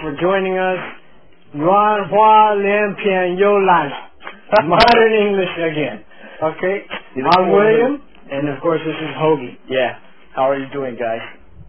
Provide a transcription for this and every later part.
for joining us. Yuan Hua Lian Pian You Lan. Modern English again. Okay? I'm William, and of course this is Hoagie. Yeah. How are you doing, guys?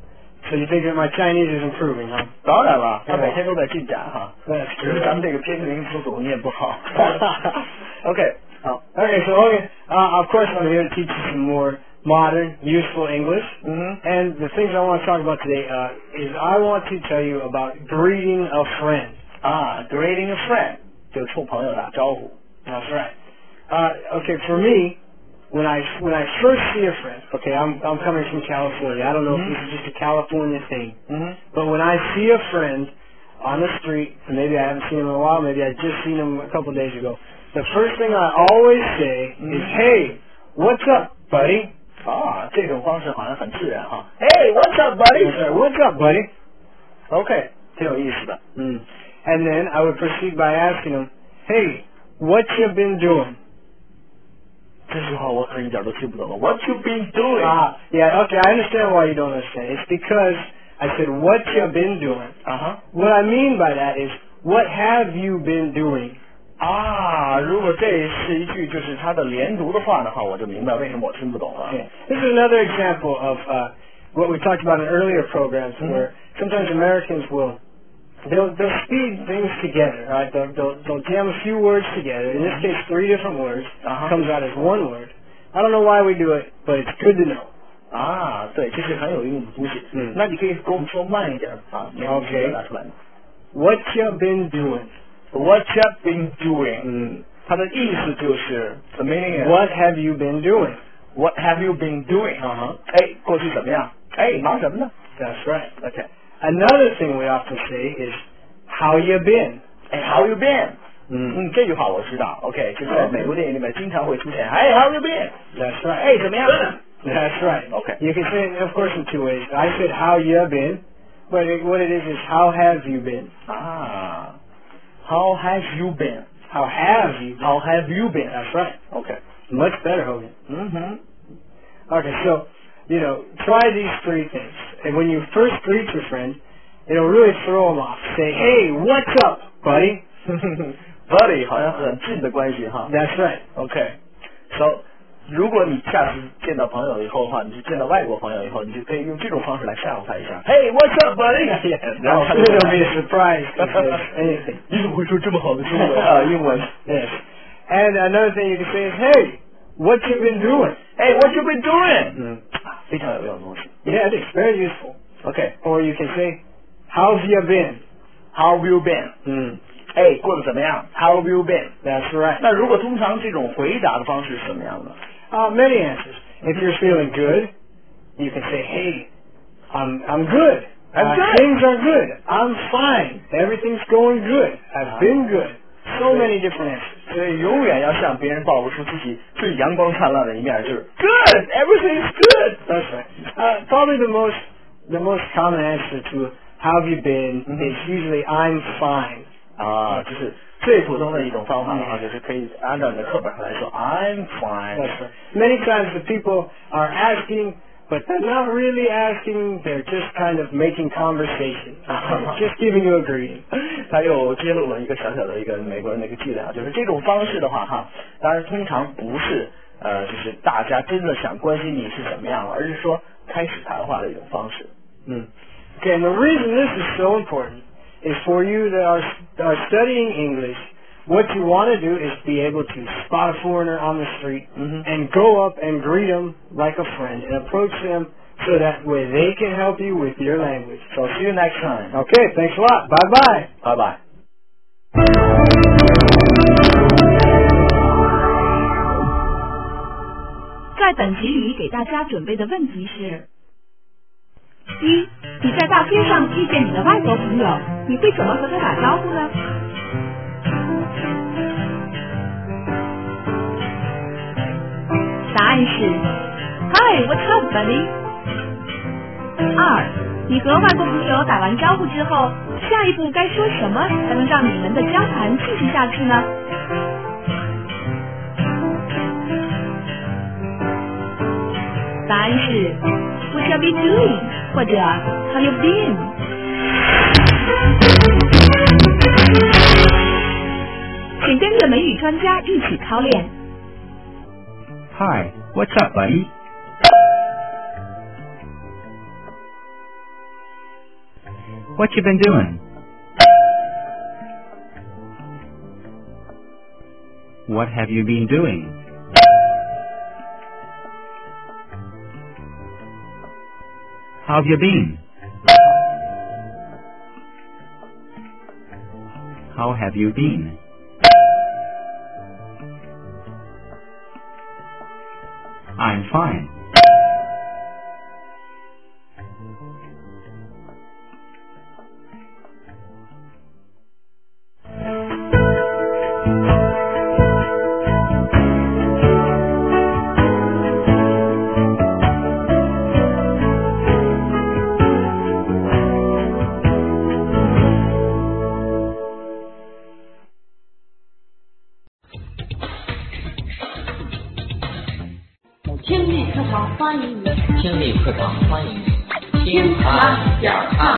So you think that my Chinese is improving, huh? 当然了，他每天都在进展哈。 That's 只是咱们这个偏零字总念不好。Okay. Okay, so Hogan, of course I'm here to teach you some more modern, useful English. And the things I want to talk about today is I want to tell you about greeting a friend. Greeting a friend 就是冲朋友打招呼。 That's right. Okay, for me, when I first see a friend, okay, I'm coming from California. I don't know if this is just a California thing, but when I see a friend on the street, and maybe I haven't seen him in a while, maybe I just seen him a couple days ago, the first thing I always say is, "Hey, what's up, buddy?" 这种方式好像很自然哈。Hey, what's up, buddy? What's up, buddy? Okay, 挺有意思的。 And then I would proceed by asking him, "Hey, what you been doing?" 这句话我可一点都听不懂了。What you been doing? Yeah, okay, I understand why you don't understand. It's because I said, "What you been doing?" What I mean by that is, what have you been doing? 如果这是一句就是它的连读的话我就明白为什么我听不懂了。 This is another example of what we talked about in earlier programs, where sometimes Americans they'll speed things together, right? They'll jam a few words together. In this case, 3 different words comes out as one word. I don't know why we do it, but it's good to know. 对，这是很有用的东西。那你可以跟我们说慢一点 Okay. 拿出来。 What you been doing? What you been doing? 它的意思就是 the meaning is What have you been doing? What have you been doing? 过去怎么样？忙什么呢？ That's right. Okay. Another thing we often say is, "How you been?" How you been? 这句话我知道。OK， 就是在美国电影里面经常会出现。Hey, how you been? That's right. 怎么样？ That's right. Okay. You can say it, of course, in 2 ways. I said, "How you been?" But what it is, "How have you been?" How have you been? How have you been? How have you been? That's right. Okay. Much better, Hogan. Okay, so, try these 3 things. And when you first greet your friend, it'll really throw them off. Say, "Hey, what's up, buddy?" Buddy 好像很近的关系哈。 That's right. Okay. So, 如果你下次见到朋友以后的话，你就见到外国朋友以后，你就可以用这种方式来吓唬他一下。Hey, what's up, buddy? 然后他就 It'll be a surprise if there's anything. 你怎么会说这么好的中文英文 Yes. And another thing you can say is, "Hey, what you been doing?" Hey, what you been doing? 非常有用的东西。 Yeah, it's very useful. Okay. Or you can say, "How've you been?" How have you been? 过得怎么样 ？How have you been? That's right. 那如果通常这种回答的方式是什么样的？ Many answers. If you're feeling good, you can say, "Hey, I'm good. Things are good. I'm fine. Everything's going good. I've been good." So many different answers. 所以永远要向别人暴露出自己最阳光灿烂的一面，就是 Good, everything's good. That's right. Probably the most common answer to "How have you been?" is usually "I'm fine." 就是最普通的一种方法就是可以按照你的课本上来说 I'm fine. That's right. Many times the people are asking, but they're not really asking. They're just kind of making conversation. Just giving you a greeting. 他又揭露了一个小小的一个美国人的一个伎俩，就是这种方式的话当然通常不是就是大家真的想关心你是怎么样，而是说开始谈话的一种方式。 Okay, and the reason this is so important is for you that are studying English. What you want to do is be able to spot a foreigner on the street and go up and greet them like a friend and approach them so that way they can help you with your language. So see you next time. Okay, thanks a lot. Bye-bye. Bye-bye. 在本集里给大家准备的问题是：1. 你在大街上遇见你的外国朋友，你会怎么和他打招呼呢？答案是 Hi, what's up, buddy? 2. 你和外国朋友打完招呼之后，下一步该说什么才能让你们的交谈继续下去呢？答案是 What you been doing? 或者 How you been? 请跟着美语专家一起操练。 Hi, what's up, buddy? What you been doing? What have you been doing? How have you been? How have you been? I'm fine.